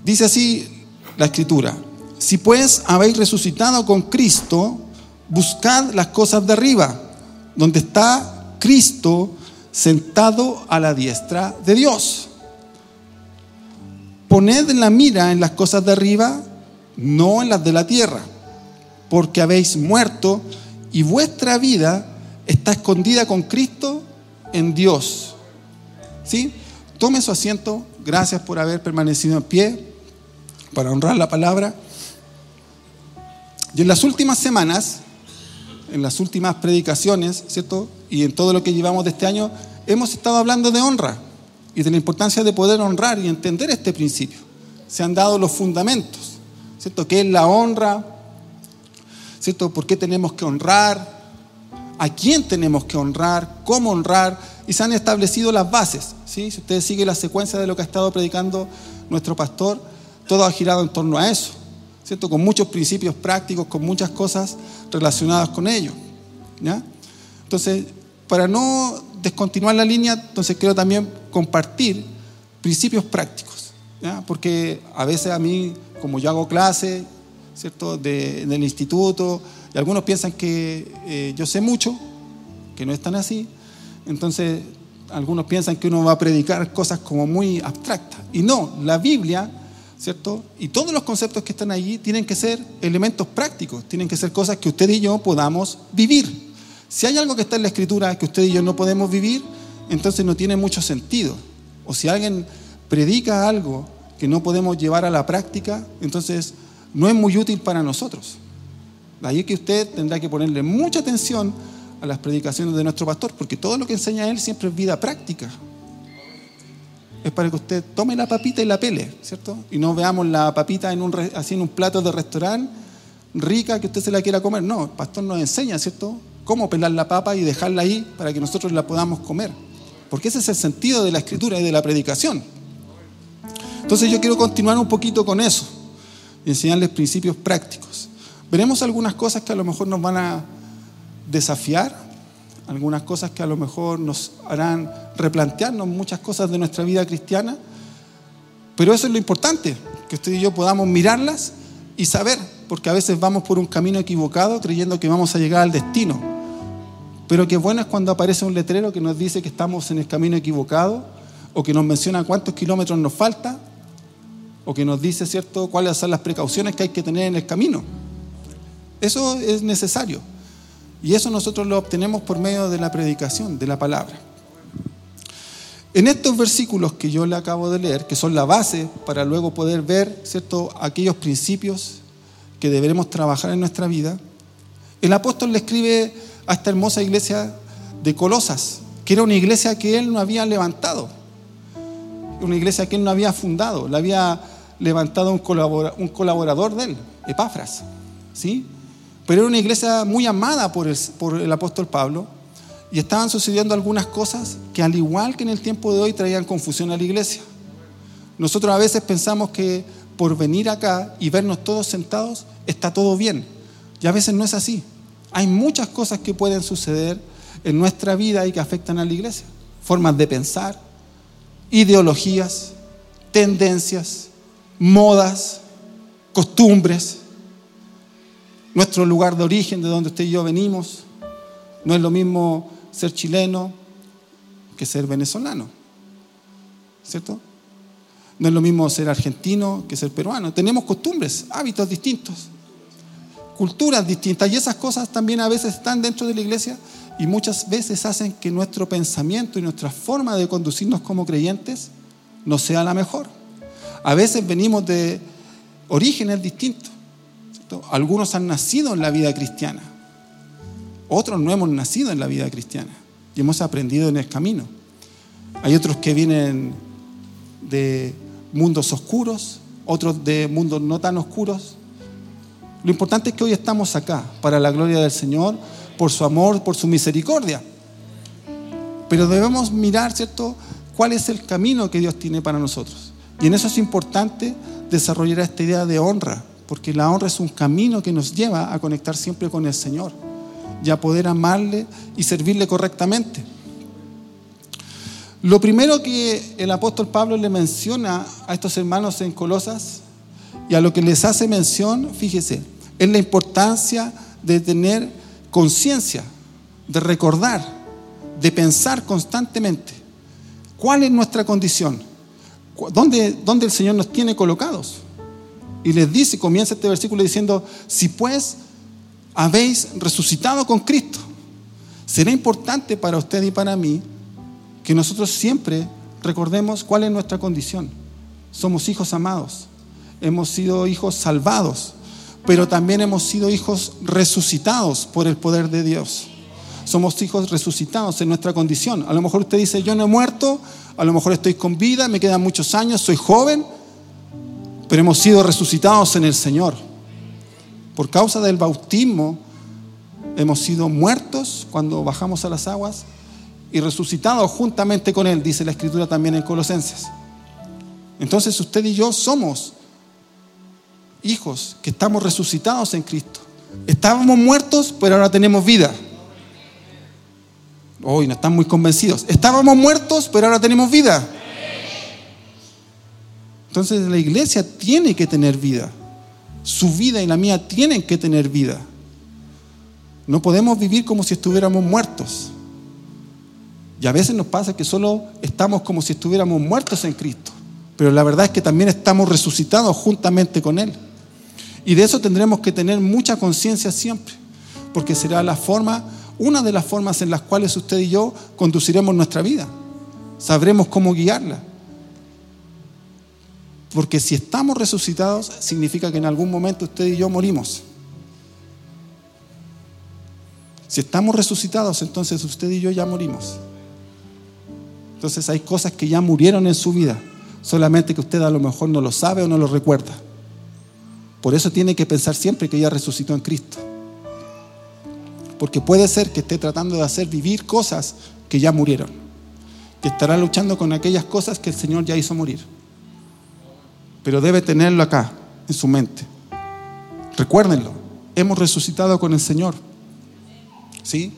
Dice así la Escritura: si pues habéis resucitado con Cristo, buscad las cosas de arriba, donde está Cristo sentado a la diestra de Dios. Poned la mira en las cosas de arriba, no en las de la tierra, porque habéis muerto y vuestra vida está escondida con Cristo en Dios. ¿Sí? Tome su asiento. Gracias por haber permanecido en pie para honrar la palabra. Y en las últimas semanas, en las últimas predicaciones, ¿cierto? Y en todo lo que llevamos de este año, hemos estado hablando de honra y de la importancia de poder honrar y entender este principio. Se han dado los fundamentos, ¿cierto? ¿Qué es la honra? ¿Cierto? ¿Por qué tenemos que honrar? ¿A quién tenemos que honrar? ¿Cómo honrar? Y se han establecido las bases, ¿sí? Si ustedes siguen la secuencia de lo que ha estado predicando nuestro pastor, todo ha girado en torno a eso, ¿cierto? Con muchos principios prácticos, con muchas cosas relacionadas con ello, ¿ya? Entonces, para no descontinuar la línea, entonces quiero también compartir principios prácticos, ¿ya? Porque a veces a mí, como yo hago clases, ¿cierto? En el instituto, y algunos piensan que yo sé mucho, que no es tan así. Entonces, algunos piensan que uno va a predicar cosas como muy abstractas. Y no, la Biblia, ¿cierto? Y todos los conceptos que están allí tienen que ser elementos prácticos, tienen que ser cosas que usted y yo podamos vivir. Si hay algo que está en la Escritura que usted y yo no podemos vivir, entonces no tiene mucho sentido. O si alguien predica algo que no podemos llevar a la práctica, entonces no es muy útil para nosotros. De ahí que usted tendrá que ponerle mucha atención a las predicaciones de nuestro pastor, porque todo lo que enseña él siempre es vida práctica. Es para que usted tome la papita y la pele, ¿cierto? Y no veamos la papita así en un plato de restaurante rica que usted se la quiera comer. No, el pastor nos enseña, ¿cierto?, cómo pelar la papa y dejarla ahí para que nosotros la podamos comer. Porque ese es el sentido de la Escritura y de la predicación. Entonces yo quiero continuar un poquito con eso y enseñarles principios prácticos. Veremos algunas cosas que a lo mejor nos van a desafiar, algunas cosas que a lo mejor nos harán replantearnos muchas cosas de nuestra vida cristiana, pero eso es lo importante, que usted y yo podamos mirarlas y saber, porque a veces vamos por un camino equivocado creyendo que vamos a llegar al destino, pero qué bueno es cuando aparece un letrero que nos dice que estamos en el camino equivocado, o que nos menciona cuántos kilómetros nos falta, o que nos dice, ¿cierto?, cuáles son las precauciones que hay que tener en el camino. Eso es necesario. Y eso nosotros lo obtenemos por medio de la predicación, de la palabra. En estos versículos que yo le acabo de leer, que son la base para luego poder ver, ¿cierto?, aquellos principios que deberemos trabajar en nuestra vida, el apóstol le escribe a esta hermosa iglesia de Colosas, que era una iglesia que él no había levantado, una iglesia que él no había fundado, la había levantado un colaborador de él, Epafras, ¿sí? Pero era una iglesia muy amada por el apóstol Pablo, y estaban sucediendo algunas cosas que, al igual que en el tiempo de hoy, traían confusión a la iglesia. Nosotros a veces pensamos que por venir acá y vernos todos sentados está todo bien, y a veces no es así. Hay muchas cosas que pueden suceder en nuestra vida y que afectan a la iglesia. Formas de pensar, ideologías, tendencias, modas, costumbres. Nuestro lugar de origen, de donde usted y yo venimos, no es lo mismo ser chileno que ser venezolano, ¿cierto? No es lo mismo ser argentino que ser peruano. Tenemos costumbres, hábitos distintos, culturas distintas, y esas cosas también a veces están dentro de la iglesia y muchas veces hacen que nuestro pensamiento y nuestra forma de conducirnos como creyentes no sea la mejor. A veces venimos de orígenes distintos. Algunos han nacido en la vida cristiana, otros no hemos nacido en la vida cristiana y hemos aprendido en el camino. Hay otros que vienen de mundos oscuros, otros de mundos no tan oscuros. Lo importante es que hoy estamos acá para la gloria del Señor, por su amor, por su misericordia. Pero debemos mirar, ¿cierto?, cuál es el camino que Dios tiene para nosotros. Y en eso es importante desarrollar esta idea de honra, porque la honra es un camino que nos lleva a conectar siempre con el Señor y a poder amarle y servirle correctamente. Lo primero que el apóstol Pablo le menciona a estos hermanos en Colosas y a lo que les hace mención, fíjese, es la importancia de tener conciencia, de recordar, de pensar constantemente cuál es nuestra condición, dónde el Señor nos tiene colocados. Y les dice, comienza este versículo diciendo: si pues habéis resucitado con Cristo. Será importante para usted y para mí que nosotros siempre recordemos cuál es nuestra condición. Somos hijos amados, hemos sido hijos salvados, pero también hemos sido hijos resucitados por el poder de Dios. Somos hijos resucitados en nuestra condición. A lo mejor usted dice: yo no he muerto, a lo mejor estoy con vida, me quedan muchos años, soy joven, pero hemos sido resucitados en el Señor. Por causa del bautismo hemos sido muertos cuando bajamos a las aguas y resucitados juntamente con Él, dice la Escritura también en Colosenses. Entonces usted y yo somos hijos que estamos resucitados en Cristo. Estábamos muertos, pero ahora tenemos vida. Hoy no están muy convencidos. Estábamos muertos, pero ahora tenemos vida. Entonces la iglesia tiene que tener vida. Su vida y la mía tienen que tener vida. No podemos vivir como si estuviéramos muertos. Y a veces nos pasa que solo estamos como si estuviéramos muertos en Cristo. Pero la verdad es que también estamos resucitados juntamente con Él. Y de eso tendremos que tener mucha conciencia siempre. Porque será una de las formas en las cuales usted y yo conduciremos nuestra vida. Sabremos cómo guiarla. Porque si estamos resucitados, significa que en algún momento usted y yo morimos. Si estamos resucitados, entonces usted y yo ya morimos. Entonces hay cosas que ya murieron en su vida, solamente que usted a lo mejor no lo sabe o no lo recuerda. Por eso tiene que pensar siempre que ya resucitó en Cristo. Porque puede ser que esté tratando de hacer vivir cosas que ya murieron, que estará luchando con aquellas cosas que el Señor ya hizo morir. Pero debe tenerlo acá, en su mente. Recuérdenlo, hemos resucitado con el Señor. ¿Sí?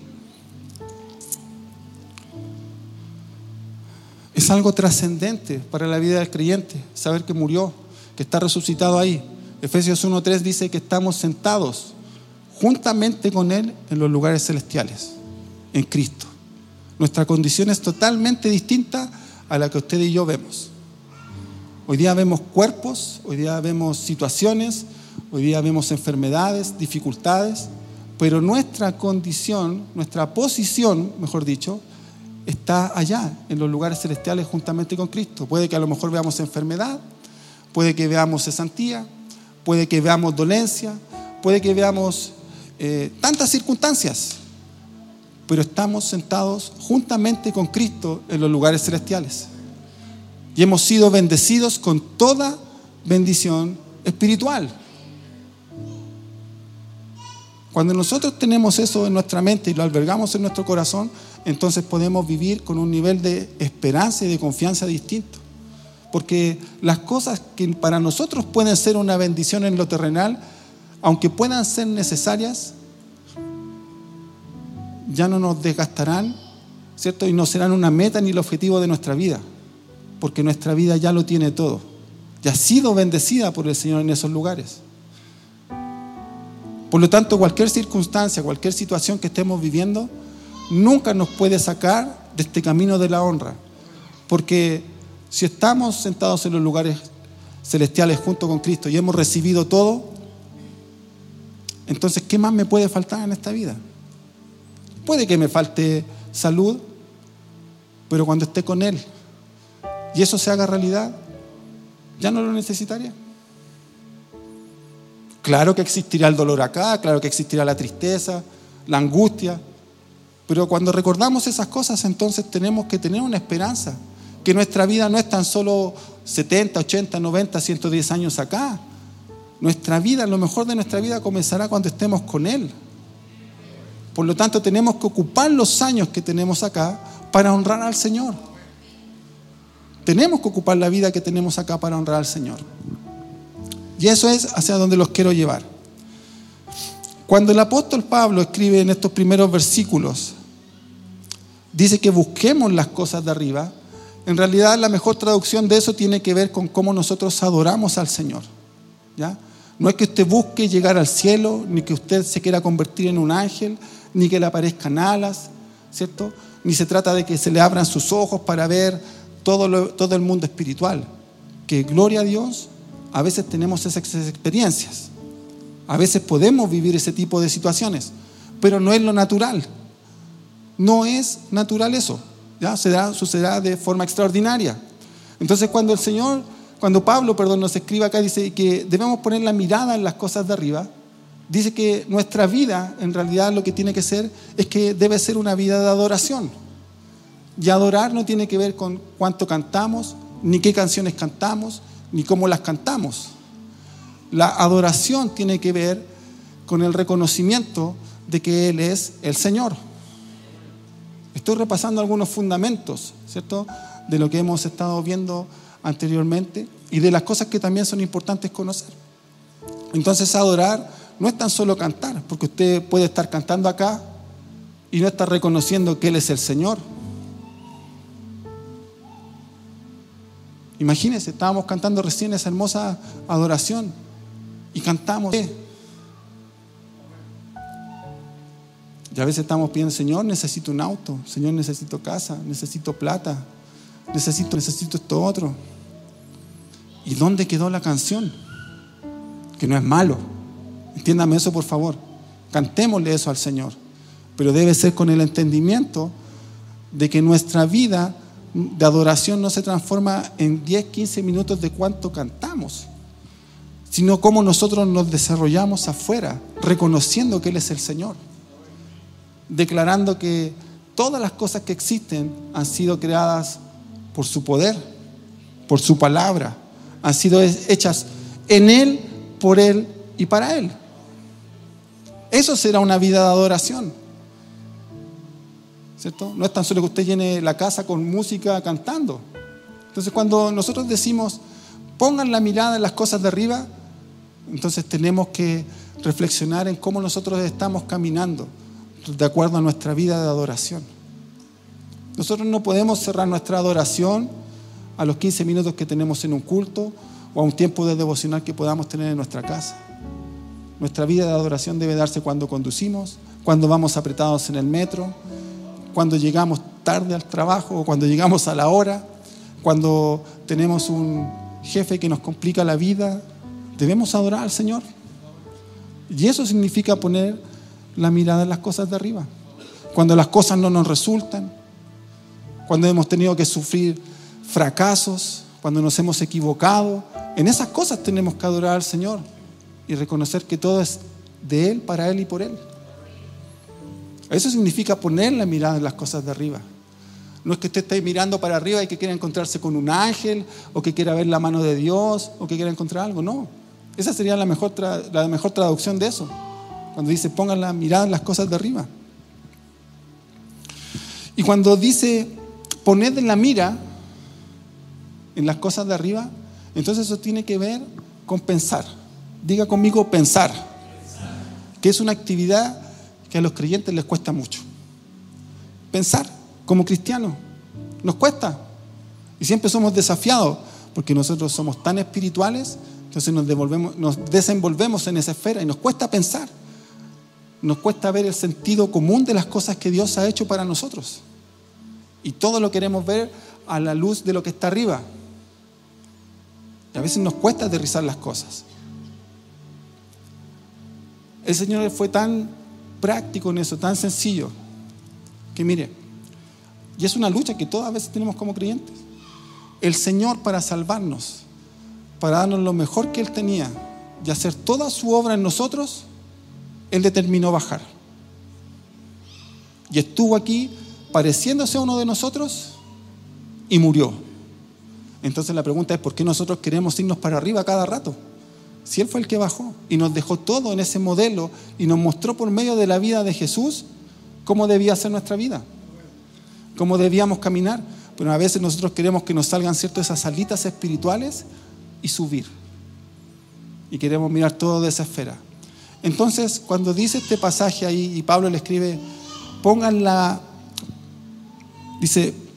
Es algo trascendente para la vida del creyente, saber que murió, que está resucitado ahí. Efesios 1:3 dice que estamos sentados juntamente con Él en los lugares celestiales, en Cristo. Nuestra condición es totalmente distinta a la que usted y yo vemos. Hoy día vemos cuerpos, hoy día vemos situaciones, hoy día vemos enfermedades, dificultades, pero nuestra condición, nuestra posición, mejor dicho, está allá, en los lugares celestiales juntamente con Cristo. Puede que a lo mejor veamos enfermedad, puede que veamos cesantía, puede que veamos dolencia, puede que veamos tantas circunstancias, pero estamos sentados juntamente con Cristo en los lugares celestiales. Y hemos sido bendecidos con toda bendición espiritual. Cuando nosotros tenemos eso en nuestra mente y lo albergamos en nuestro corazón, entonces podemos vivir con un nivel de esperanza y de confianza distinto. Porque las cosas que para nosotros pueden ser una bendición en lo terrenal, aunque puedan ser necesarias, ya no nos desgastarán, ¿cierto? Y no serán una meta ni el objetivo de nuestra vida. Porque nuestra vida ya lo tiene todo. Ya ha sido bendecida por el Señor en esos lugares. Por lo tanto, cualquier circunstancia, cualquier situación que estemos viviendo, nunca nos puede sacar de este camino de la honra. Porque si estamos sentados en los lugares celestiales junto con Cristo y hemos recibido todo, entonces, ¿qué más me puede faltar en esta vida? Puede que me falte salud, pero cuando esté con Él y eso se haga realidad, ya no lo necesitaría. Claro que existirá el dolor acá, claro que existirá la tristeza, la angustia, pero cuando recordamos esas cosas, entonces tenemos que tener una esperanza, que nuestra vida no es tan solo 70, 80, 90, 110 años acá. Nuestra vida, lo mejor de nuestra vida comenzará cuando estemos con Él. Por lo tanto, tenemos que ocupar los años que tenemos acá para honrar al Señor. Tenemos que ocupar la vida que tenemos acá para honrar al Señor. Y eso es hacia donde los quiero llevar. Cuando el apóstol Pablo escribe en estos primeros versículos, dice que busquemos las cosas de arriba, En realidad la mejor traducción de eso tiene que ver con cómo nosotros adoramos al Señor, ¿ya? No es que usted busque llegar al cielo, ni que usted se quiera convertir en un ángel, ni que le aparezcan alas, ¿cierto? Ni se trata de que se le abran sus ojos para ver todo el mundo espiritual. Que gloria a Dios, a veces tenemos esas experiencias. A veces podemos vivir ese tipo de situaciones, pero no es lo natural. No es natural eso, ¿ya? Sucederá de forma extraordinaria. Entonces cuando Pablo nos escribe acá, dice que debemos poner la mirada en las cosas de arriba. Dice que nuestra vida, en realidad lo que tiene que ser, es que debe ser una vida de adoración. Y adorar no tiene que ver con cuánto cantamos, ni qué canciones cantamos, ni cómo las cantamos. La adoración tiene que ver con el reconocimiento de que Él es el Señor. Estoy repasando algunos fundamentos, ¿cierto?, de lo que hemos estado viendo anteriormente y de las cosas que también son importantes conocer. Entonces, adorar no es tan solo cantar, porque usted puede estar cantando acá y no estar reconociendo que Él es el Señor. Imagínense, estábamos cantando recién esa hermosa adoración y cantamos. Y a veces estamos pidiendo: Señor, necesito un auto, Señor, necesito casa, necesito plata, necesito esto otro. ¿Y dónde quedó la canción? Que no es malo, entiéndame eso, por favor. Cantémosle eso al Señor, pero debe ser con el entendimiento de que nuestra vida de adoración no se transforma en 10, 15 minutos de cuánto cantamos, sino cómo nosotros nos desarrollamos afuera, reconociendo que Él es el Señor, declarando que todas las cosas que existen han sido creadas por su poder, por su palabra, han sido hechas en Él, por Él y para Él. Eso será una vida de adoración, ¿cierto? No es tan solo que usted llene la casa con música cantando. Entonces, cuando nosotros decimos pongan la mirada en las cosas de arriba, entonces tenemos que reflexionar en cómo nosotros estamos caminando de acuerdo a nuestra vida de adoración. Nosotros no podemos cerrar nuestra adoración a los 15 minutos que tenemos en un culto o a un tiempo de devocional que podamos tener en nuestra casa. Nuestra vida de adoración debe darse cuando conducimos, cuando vamos apretados en el metro, cuando llegamos tarde al trabajo o cuando llegamos a la hora, cuando tenemos un jefe que nos complica la vida. Debemos adorar al Señor. Y eso significa poner la mirada en las cosas de arriba. Cuando las cosas no nos resultan, cuando hemos tenido que sufrir fracasos, cuando nos hemos equivocado, en esas cosas tenemos que adorar al Señor y reconocer que todo es de Él, para Él y por Él. Eso significa poner la mirada en las cosas de arriba. No es que usted esté mirando para arriba y que quiera encontrarse con un ángel, o que quiera ver la mano de Dios, o que quiera encontrar algo. No, esa sería la mejor traducción de eso, cuando dice pongan la mirada en las cosas de arriba. Y cuando dice poned la mira en las cosas de arriba, entonces eso tiene que ver con pensar. Diga conmigo pensar, que es una actividad que a los creyentes les cuesta mucho. Pensar como cristianos nos cuesta, y siempre somos desafiados porque nosotros somos tan espirituales. Entonces nos desenvolvemos en esa esfera y nos cuesta pensar, nos cuesta ver el sentido común de las cosas que Dios ha hecho para nosotros, y todo lo queremos ver a la luz de lo que está arriba, y a veces nos cuesta aterrizar las cosas. El Señor fue tan práctico en eso, tan sencillo, que mire, y es una lucha que todas veces tenemos como creyentes. El Señor, para salvarnos, para darnos lo mejor que Él tenía y hacer toda su obra en nosotros, Él determinó bajar. Y estuvo aquí pareciéndose a uno de nosotros y murió. Entonces la pregunta es: ¿por qué nosotros queremos irnos para arriba cada rato? Si Él fue el que bajó y nos dejó todo en ese modelo y nos mostró por medio de la vida de Jesús cómo debía ser nuestra vida, cómo debíamos caminar. Pero a veces nosotros queremos que nos salgan esas alitas espirituales y subir, y queremos mirar todo de esa esfera. Entonces, cuando dice este pasaje ahí, y Pablo le escribe, dice,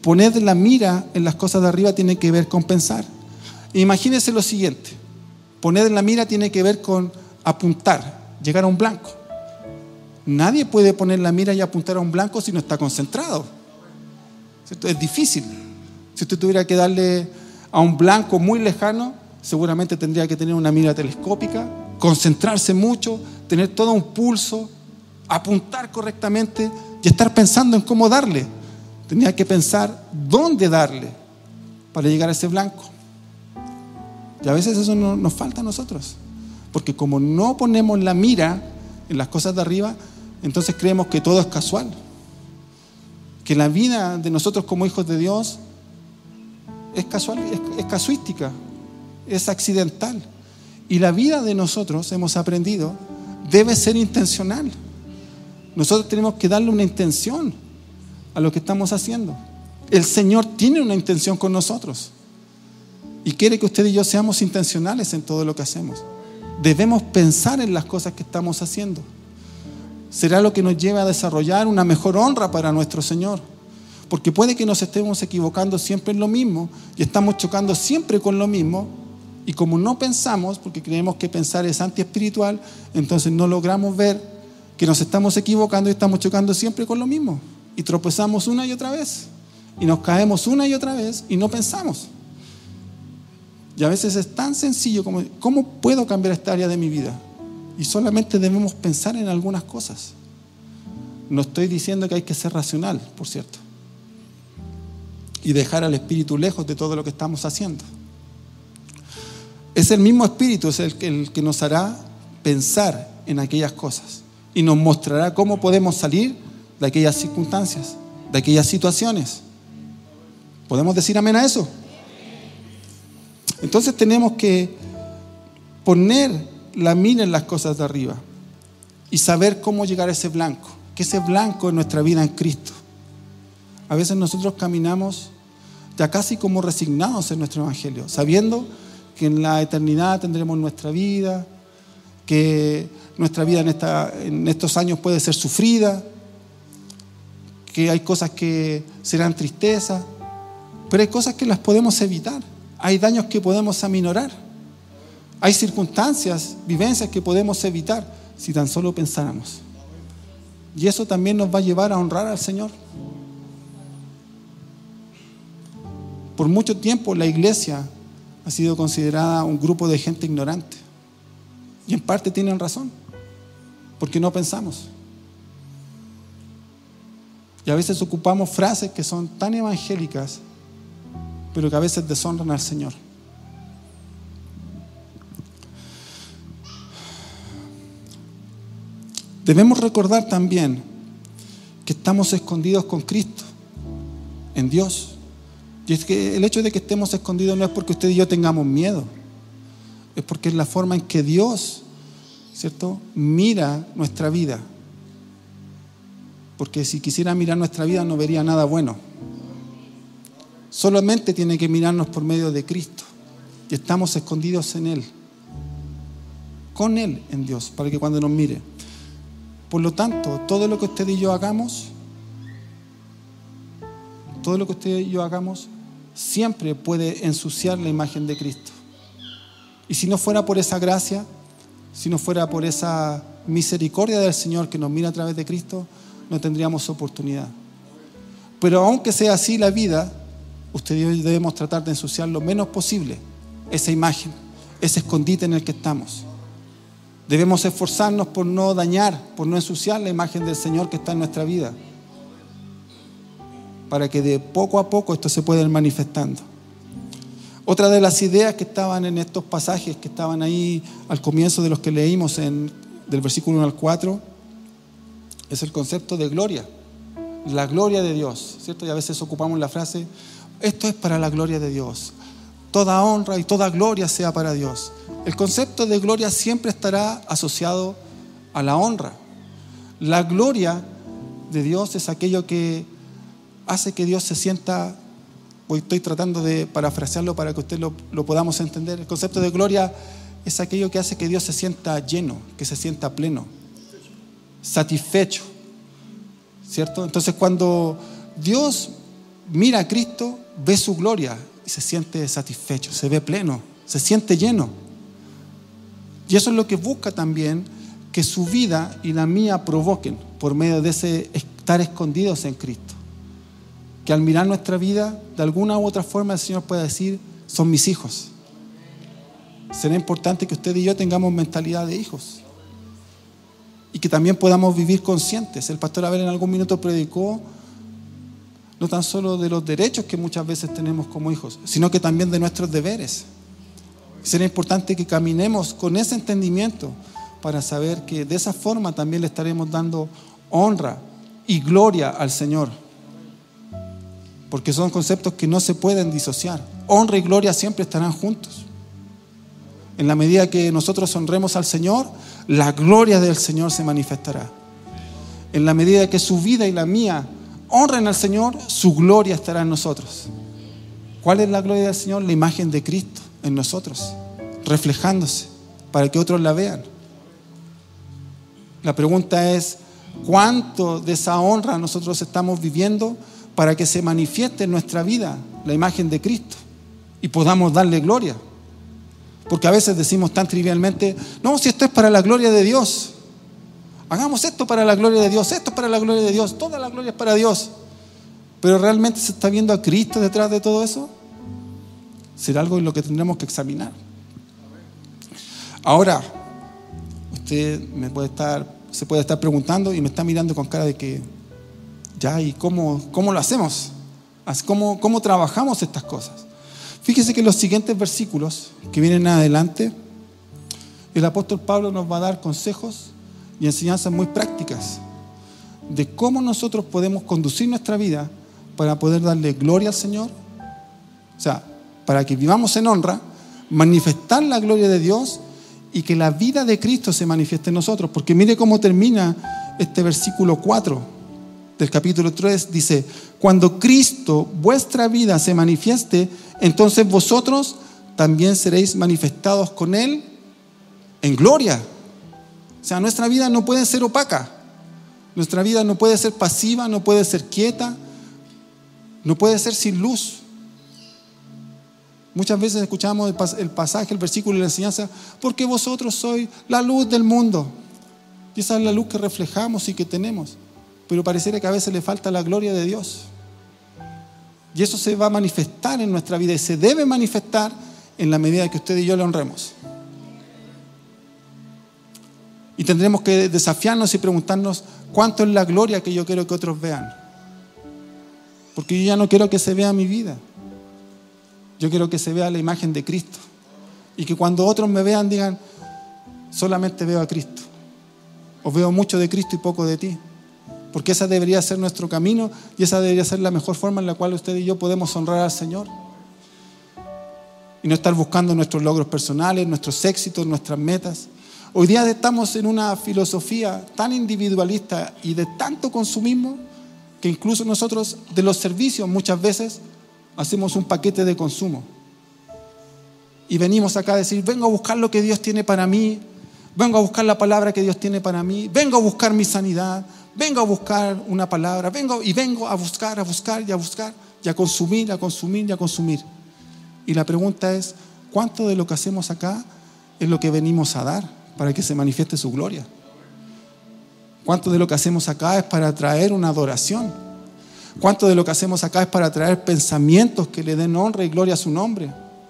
Poner la mira en las cosas de arriba tiene que ver con pensar. Imagínense lo siguiente. Poner la mira tiene que ver con apuntar, llegar a un blanco. Nadie puede poner la mira y apuntar a un blanco si no está concentrado. ¿Cierto? Es difícil. Si usted tuviera que darle a un blanco muy lejano, seguramente tendría que tener una mira telescópica, concentrarse mucho, tener todo un pulso, apuntar correctamente y estar pensando en cómo darle. Tenía que pensar dónde darle para llegar a ese blanco. Y a veces eso nos falta a nosotros. Porque como no ponemos la mira en las cosas de arriba, entonces creemos que todo es casual. Que la vida de nosotros como hijos de Dios es casual, es casuística, es accidental. Y la vida de nosotros, hemos aprendido, debe ser intencional. Nosotros tenemos que darle una intención a lo que estamos haciendo. El Señor tiene una intención con nosotros y quiere que usted y yo seamos intencionales en todo lo que hacemos. Debemos pensar en las cosas que estamos haciendo. Será lo que nos lleve a desarrollar una mejor honra para nuestro Señor, porque puede que nos estemos equivocando siempre en lo mismo y estamos chocando siempre con lo mismo, y como no pensamos, porque creemos que pensar es antiespiritual, entonces no logramos ver que nos estamos equivocando y estamos chocando siempre con lo mismo. Y tropezamos una y otra vez. Y nos caemos una y otra vez y no pensamos. Y a veces es tan sencillo como, ¿cómo puedo cambiar esta área de mi vida? Y solamente debemos pensar en algunas cosas. No estoy diciendo que hay que ser racional, por cierto. Y dejar al espíritu lejos de todo lo que estamos haciendo. Es el mismo espíritu, es el que nos hará pensar en aquellas cosas. Y nos mostrará cómo podemos salir de aquellas circunstancias, de aquellas situaciones. ¿Podemos decir amén a eso? Entonces tenemos que poner la mira en las cosas de arriba y saber cómo llegar a ese blanco, que ese blanco es nuestra vida en Cristo. A veces nosotros caminamos ya casi como resignados en nuestro evangelio, sabiendo que en la eternidad tendremos nuestra vida, que nuestra vida en estos años puede ser sufrida, que hay cosas que serán tristeza, pero hay cosas que las podemos evitar, hay daños que podemos aminorar, hay circunstancias, vivencias que podemos evitar si tan solo pensáramos. Y eso también nos va a llevar a honrar al Señor. Por mucho tiempo la iglesia ha sido considerada un grupo de gente ignorante. Y en parte tienen razón, porque no pensamos. Y a veces ocupamos frases que son tan evangélicas, pero que a veces deshonran al Señor. Debemos recordar también que estamos escondidos con Cristo, en Dios. Y es que el hecho de que estemos escondidos no es porque usted y yo tengamos miedo, es porque es la forma en que Dios, ¿cierto?, mira nuestra vida. Porque si quisiera mirar nuestra vida no vería nada bueno. Solamente tiene que mirarnos por medio de Cristo. Y estamos escondidos en Él, con Él en Dios, para que cuando nos mire. Por lo tanto, todo lo que usted y yo hagamos, siempre puede ensuciar la imagen de Cristo. Y si no fuera por esa gracia, si no fuera por esa misericordia del Señor que nos mira a través de Cristo, no tendríamos oportunidad. Pero aunque sea así la vida, usted y yo debemos tratar de ensuciar lo menos posible esa imagen, ese escondite en el que estamos. Debemos esforzarnos por no dañar, por no ensuciar la imagen del Señor que está en nuestra vida, para que de poco a poco esto se pueda ir manifestando. Otra de las ideas que estaban en estos pasajes, que estaban ahí al comienzo de los que leímos del versículo 1 al 4, es el concepto de gloria, la gloria de Dios, ¿cierto? Y a veces ocupamos la frase, esto es para la gloria de Dios, toda honra y toda gloria sea para Dios. El concepto de gloria siempre estará asociado a la honra. La gloria de Dios es aquello que hace que Dios se sienta, hoy estoy tratando de parafrasearlo para que usted lo podamos entender. El concepto de gloria es aquello que hace que Dios se sienta lleno, que se sienta pleno, satisfecho, ¿cierto? Entonces cuando Dios mira a Cristo, ve su gloria y se siente satisfecho, se ve pleno, se siente lleno. Y eso es lo que busca también que su vida y la mía provoquen por medio de ese estar escondidos en Cristo. Que al mirar nuestra vida, de alguna u otra forma el Señor pueda decir, son mis hijos. Será importante que usted y yo tengamos mentalidad de hijos. Y que también podamos vivir conscientes. El pastor Abel en algún minuto predicó no tan solo de los derechos que muchas veces tenemos como hijos, sino que también de nuestros deberes. Será importante que caminemos con ese entendimiento para saber que de esa forma también le estaremos dando honra y gloria al Señor. Porque son conceptos que no se pueden disociar. Honra y gloria siempre estarán juntos. En la medida que nosotros honremos al Señor, la gloria del Señor se manifestará. En la medida que su vida y la mía honren al Señor, su gloria estará en nosotros. ¿Cuál es la gloria del Señor? La imagen de Cristo en nosotros, reflejándose para que otros la vean. La pregunta es, ¿cuánto de esa honra nosotros estamos viviendo para que se manifieste en nuestra vida la imagen de Cristo y podamos darle gloria? Porque a veces decimos tan trivialmente, no, si esto es para la gloria de Dios, hagamos esto para la gloria de Dios, esto es para la gloria de Dios, toda la gloria es para Dios. Pero ¿realmente se está viendo a Cristo detrás de todo eso? Será algo en lo que tendremos que examinar. Ahora, usted se puede estar preguntando y me está mirando con cara de que, ya, ¿y cómo lo hacemos? ¿Cómo trabajamos estas cosas? Fíjese que en los siguientes versículos que vienen adelante, el apóstol Pablo nos va a dar consejos y enseñanzas muy prácticas de cómo nosotros podemos conducir nuestra vida para poder darle gloria al Señor. O sea, para que vivamos en honra, manifestar la gloria de Dios y que la vida de Cristo se manifieste en nosotros. Porque mire cómo termina este versículo 4 del capítulo 3. Dice, cuando Cristo, vuestra vida, se manifieste, entonces vosotros también seréis manifestados con Él en gloria. O sea, nuestra vida no puede ser opaca. Nuestra vida no puede ser pasiva, no puede ser quieta, no puede ser sin luz. Muchas veces escuchamos el pasaje, el versículo y la enseñanza, porque vosotros sois la luz del mundo. Y esa es la luz que reflejamos y que tenemos. Pero pareciera que a veces le falta la gloria de Dios. Y eso se va a manifestar en nuestra vida y se debe manifestar en la medida que usted y yo le honremos. Y tendremos que desafiarnos y preguntarnos cuánto es la gloria que yo quiero que otros vean. Porque yo ya no quiero que se vea mi vida. Yo quiero que se vea la imagen de Cristo. Y que cuando otros me vean digan, solamente veo a Cristo. O veo mucho de Cristo y poco de ti. Porque esa debería ser nuestro camino y esa debería ser la mejor forma en la cual usted y yo podemos honrar al Señor. Y no estar buscando nuestros logros personales, nuestros éxitos, nuestras metas. Hoy día estamos en una filosofía tan individualista y de tanto consumismo que incluso nosotros de los servicios muchas veces hacemos un paquete de consumo. Y venimos acá a decir, vengo a buscar lo que Dios tiene para mí, vengo a buscar la palabra que Dios tiene para mí, vengo a buscar mi sanidad, vengo a buscar una palabra, vengo a buscar y a consumir. Y la pregunta es, ¿cuánto de lo que hacemos acá es lo que venimos a dar para que se manifieste su gloria? ¿Cuánto de lo que hacemos acá es para traer una adoración? ¿Cuánto de lo que hacemos acá es para traer pensamientos que le den honra y gloria a su nombre?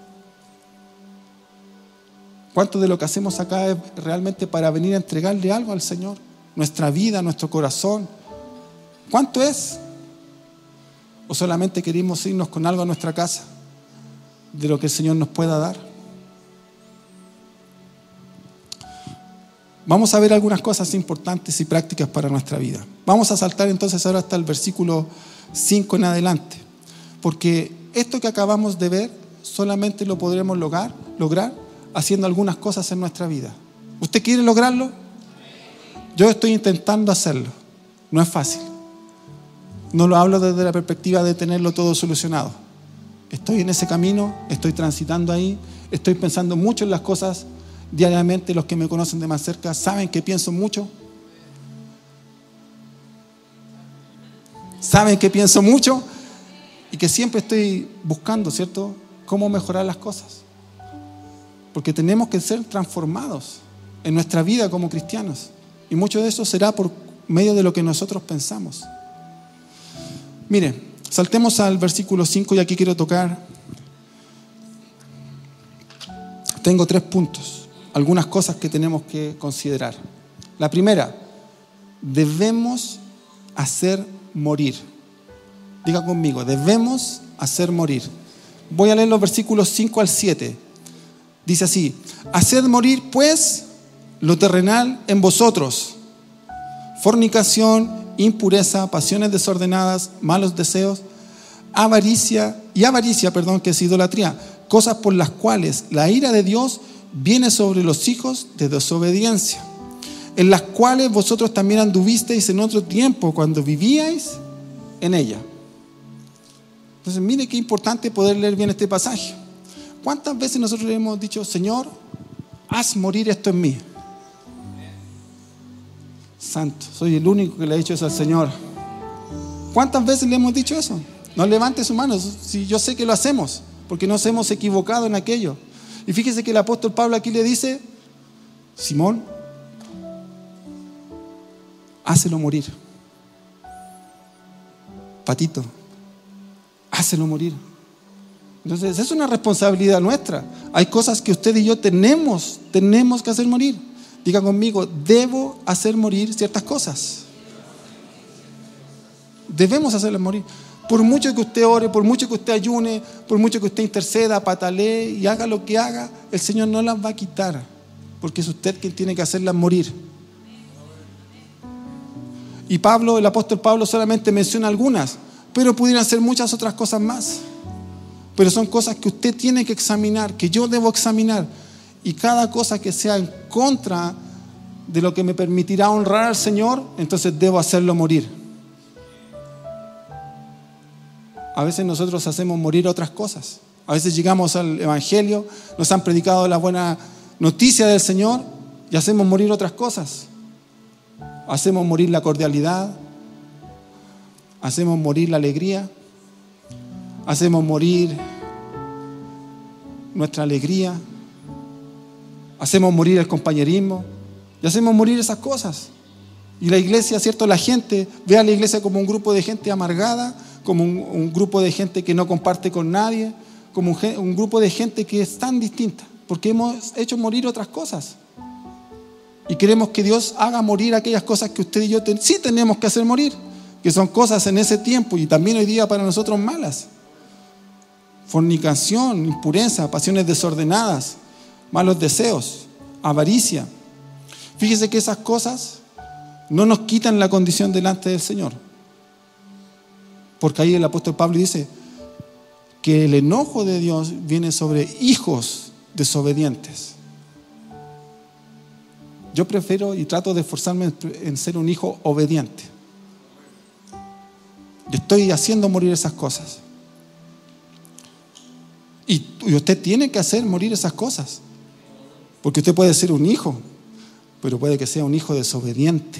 ¿Cuánto de lo que hacemos acá es realmente para venir a entregarle algo al Señor? Nuestra vida, nuestro corazón. ¿Cuánto es? ¿O solamente queremos irnos con algo a nuestra casa de lo que el Señor nos pueda dar? Vamos a ver algunas cosas importantes y prácticas para nuestra vida. Vamos a saltar entonces ahora hasta el versículo 5 en adelante. Porque esto que acabamos de ver solamente lo podremos lograr haciendo algunas cosas en nuestra vida. ¿Usted quiere lograrlo? Yo estoy intentando hacerlo. No es fácil. No lo hablo desde la perspectiva de tenerlo todo solucionado. Estoy en ese camino, estoy transitando ahí, estoy pensando mucho en las cosas diariamente. Los que me conocen de más cerca saben que pienso mucho. Saben que pienso mucho y que siempre estoy buscando, ¿cierto?, cómo mejorar las cosas. Porque tenemos que ser transformados en nuestra vida como cristianos. Y mucho de eso será por medio de lo que nosotros pensamos. Mire, saltemos al versículo 5 y aquí quiero tocar. Tengo 3 puntos, algunas cosas que tenemos que considerar. La primera, debemos hacer morir. Diga conmigo, debemos hacer morir. Voy a leer los versículos 5 al 7. Dice así: haced morir pues lo terrenal en vosotros: fornicación, impureza, pasiones desordenadas, malos deseos, avaricia, que es idolatría, cosas por las cuales la ira de Dios viene sobre los hijos de desobediencia, en las cuales vosotros también anduvisteis en otro tiempo cuando vivíais en ella. Entonces, mire qué importante poder leer bien este pasaje. ¿Cuántas veces nosotros le hemos dicho: Señor, haz morir esto en mí? Santo, soy el único que le ha dicho eso al Señor. ¿Cuántas veces le hemos dicho eso? No levante su mano, si yo sé que lo hacemos, porque nos hemos equivocado en aquello. Y fíjese que el apóstol Pablo aquí le dice: Simón, hácelo morir. Patito, hácelo morir. Entonces es una responsabilidad nuestra. Hay cosas que usted y yo tenemos que hacer morir. Diga conmigo, debo hacer morir ciertas cosas. Debemos hacerlas morir. Por mucho que usted ore, por mucho que usted ayune, por mucho que usted interceda, patalee y haga lo que haga, el Señor no las va a quitar, porque es usted quien tiene que hacerlas morir. Y Pablo, el apóstol Pablo, solamente menciona algunas, pero pudieran ser muchas otras cosas más. Pero son cosas que usted tiene que examinar, que yo debo examinar. Y cada cosa que sea en contra de lo que me permitirá honrar al Señor, entonces debo hacerlo morir. A veces nosotros hacemos morir otras cosas. A veces llegamos al Evangelio, nos han predicado la buena noticia del Señor y hacemos morir otras cosas. Hacemos morir la cordialidad, hacemos morir la alegría, hacemos morir nuestra alegría, hacemos morir el compañerismo y hacemos morir esas cosas. Y la iglesia, ¿cierto? La gente ve a la iglesia como un grupo de gente amargada, como un grupo de gente que no comparte con nadie, como un grupo de gente que es tan distinta, porque hemos hecho morir otras cosas. Y queremos que Dios haga morir aquellas cosas que usted y yo sí tenemos que hacer morir, que son cosas en ese tiempo y también hoy día para nosotros malas. Fornicación, impureza, pasiones desordenadas, malos deseos, avaricia. Fíjese que esas cosas no nos quitan la condición delante del Señor. Porque ahí el apóstol Pablo dice que el enojo de Dios viene sobre hijos desobedientes. Yo prefiero y trato de esforzarme en ser un hijo obediente. Yo estoy haciendo morir esas cosas. Y usted tiene que hacer morir esas cosas. Porque usted puede ser un hijo, pero puede que sea un hijo desobediente.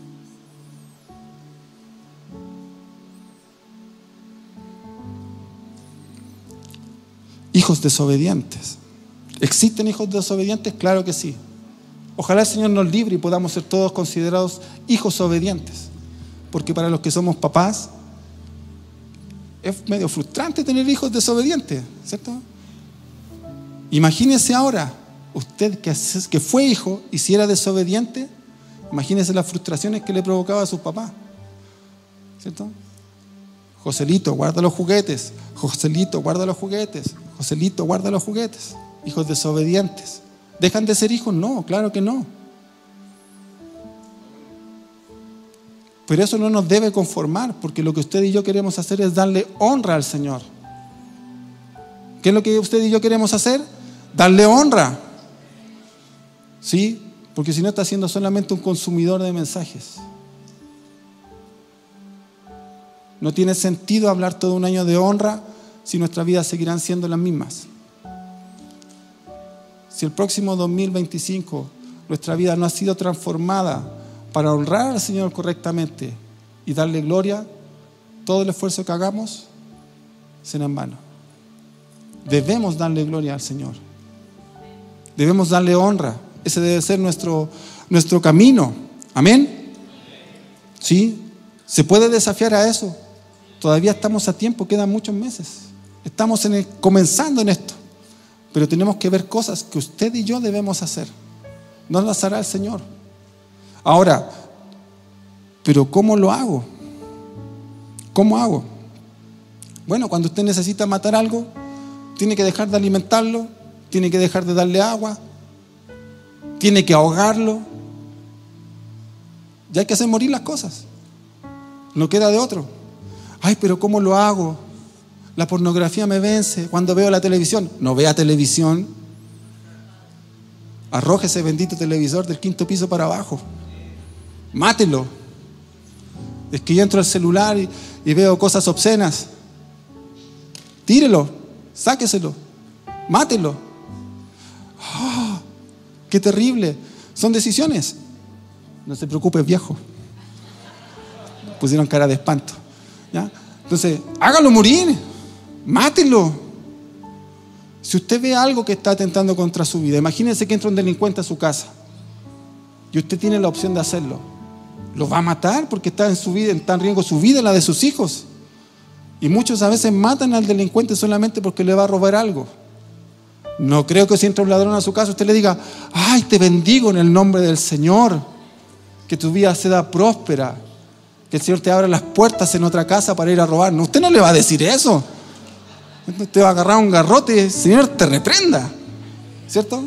Hijos desobedientes. ¿Existen hijos desobedientes? Claro que sí. Ojalá el Señor nos libre y podamos ser todos considerados hijos obedientes. Porque para los que somos papás, es medio frustrante tener hijos desobedientes, ¿cierto? Imagínese ahora, usted que fue hijo y si era desobediente, imagínese las frustraciones que le provocaba a sus papás, ¿cierto? Joselito, guarda los juguetes. Joselito, guarda los juguetes. Joselito, guarda los juguetes. Hijos desobedientes. ¿Dejan de ser hijos? No, claro que no. Pero eso no nos debe conformar, porque lo que usted y yo queremos hacer es darle honra al Señor. ¿Qué es lo que usted y yo queremos hacer? Darle honra. ¿Sí? Porque si no está siendo solamente un consumidor de mensajes. No tiene sentido hablar todo un año de honra si nuestras vidas seguirán siendo las mismas. Si el próximo 2025 nuestra vida no ha sido transformada para honrar al Señor correctamente y darle gloria, todo el esfuerzo que hagamos será en vano. Debemos darle gloria al Señor. Debemos darle honra. Ese debe ser nuestro camino. Amén. ¿Sí? ¿Se puede desafiar a eso? Todavía estamos a tiempo, quedan muchos meses. Estamos comenzando en esto. Pero tenemos que ver cosas que usted y yo debemos hacer. No las hará el Señor. Ahora, ¿pero cómo lo hago? ¿Cómo hago? Bueno, cuando usted necesita matar algo, tiene que dejar de alimentarlo, tiene que dejar de darle agua, tiene que ahogarlo. Ya hay que hacer morir las cosas. No queda de otro. Ay, pero ¿cómo lo hago? La pornografía me vence cuando veo la televisión. No vea televisión. Arroje ese bendito televisor del 5º piso para abajo. Mátelo. Es que yo entro al celular y veo cosas obscenas. Tírelo, sáqueselo, mátelo. Oh, qué terrible. Son decisiones. No se preocupe, viejo. Pusieron cara de espanto. ¿Ya? Entonces, hágalo morir. Mátelo. Si usted ve algo que está atentando contra su vida, imagínense que entra un delincuente a su casa y usted tiene la opción de hacerlo. ¿Lo va a matar porque está en riesgo su vida y la de sus hijos? Y muchos a veces matan al delincuente solamente porque le va a robar algo. No creo que si entra un ladrón a su casa usted le diga: ay, te bendigo en el nombre del Señor, que tu vida sea próspera, que el Señor te abra las puertas en otra casa para ir a robar. No, usted no le va a decir eso. Usted va a agarrar un garrote y el Señor te reprenda, ¿cierto?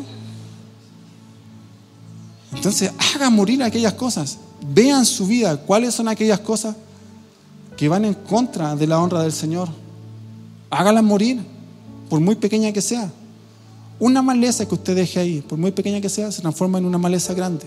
Entonces haga morir aquellas cosas. Vean su vida, cuáles son aquellas cosas que van en contra de la honra del Señor. Hágalas morir, por muy pequeña que sea. Una maleza que usted deje ahí, por muy pequeña que sea, se transforma en una maleza grande.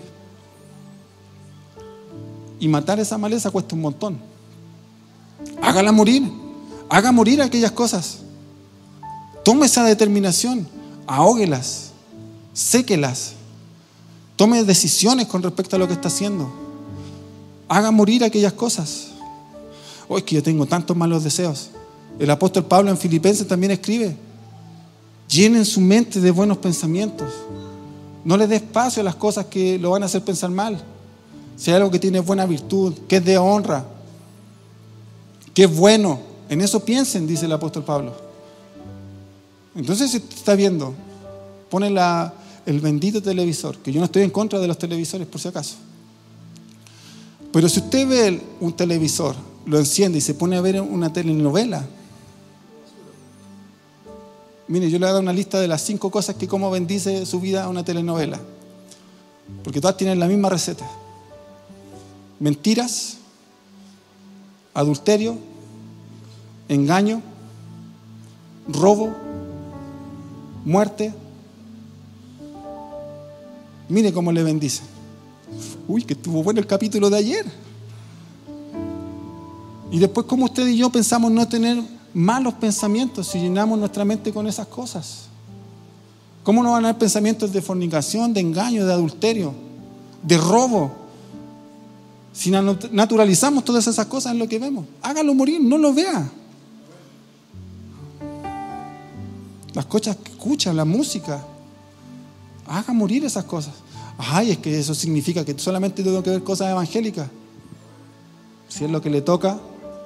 Y matar esa maleza cuesta un montón. Hágala morir. Haga morir aquellas cosas. Tome esa determinación. Ahóguelas. Séquelas. Tome decisiones con respecto a lo que está haciendo. Haga morir aquellas cosas. Oh, es que yo tengo tantos malos deseos. El apóstol Pablo en Filipenses también escribe: llenen su mente de buenos pensamientos. No le dé espacio a las cosas que lo van a hacer pensar mal. Si hay algo que tiene buena virtud, que es de honra, que es bueno, en eso piensen, dice el apóstol Pablo. Entonces, si usted está viendo, pone el bendito televisor, que yo no estoy en contra de los televisores por si acaso, pero si usted ve un televisor, lo enciende y se pone a ver una telenovela, mire, yo le voy a dar una lista de las 5 cosas que cómo bendice su vida a una telenovela, porque todas tienen la misma receta: mentiras, adulterio, engaño, robo, muerte. Mire cómo le bendice. Uy, que estuvo bueno el capítulo de ayer. Y después, cómo usted y yo pensamos no tener malos pensamientos si llenamos nuestra mente con esas cosas. ¿Cómo no van a haber pensamientos de fornicación, de engaño, de adulterio, de robo? Si naturalizamos todas esas cosas en lo que vemos, hágalo morir, no lo vea. Las cosas que escucha, la música, haga morir esas cosas. Ay, es que eso significa que solamente tengo que ver cosas evangélicas. Si es lo que le toca,